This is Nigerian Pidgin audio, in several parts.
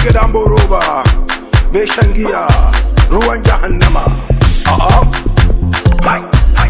kidan buruba me shangiya ruwan jahannama hai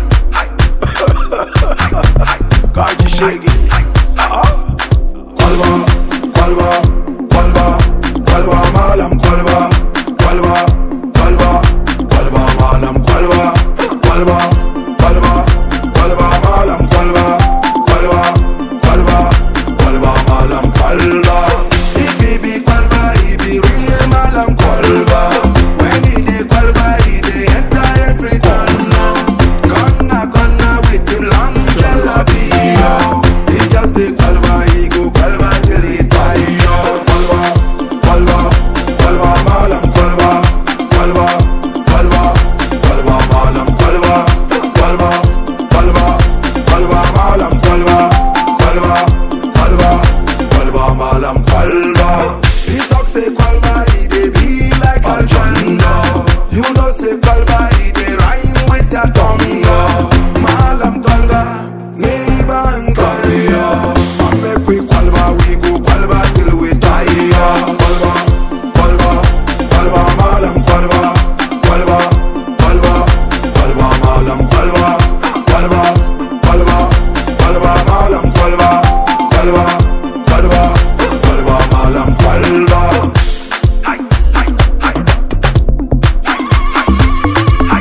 kaji shege kwalba kwalba kwalba kwalba malam kwalba kwalba kwalba kwalba malam kwalba kwalba kwalba kwalba malam kwalba kwalba kwalba kwalba malam kwalba ibi kwalba ibi real malam kwalba when he dey kwalba he dey enter every corner gonna with him long jalabia he just dey kwalba he go kwalba till he die kwalba kwalba kwalba malam kwalba kwalba kwalba kwalba malam kwalba kwalba kwalba kwalba malam kwalba kwalba kwalba kwalba malam kwalba he talk say kwalba he dey be like aljanna you know say kwalba he dey rhyme with that tonga malam kwalba neighbor kwalba make we kwalba we go kwalba till we die kwalba kwalba kwalba malam kwalba kwalba kwalba kwalba malam kwalba kwalba kwalba kwalba malam kwalba kwalba kwalba kwalba malam kwalba hai hai hai hai hai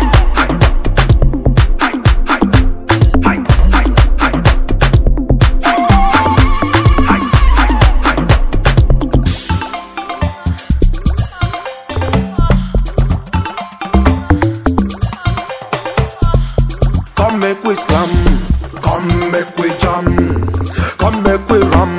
hai hai come make we slam, come make we jam, come make we ram.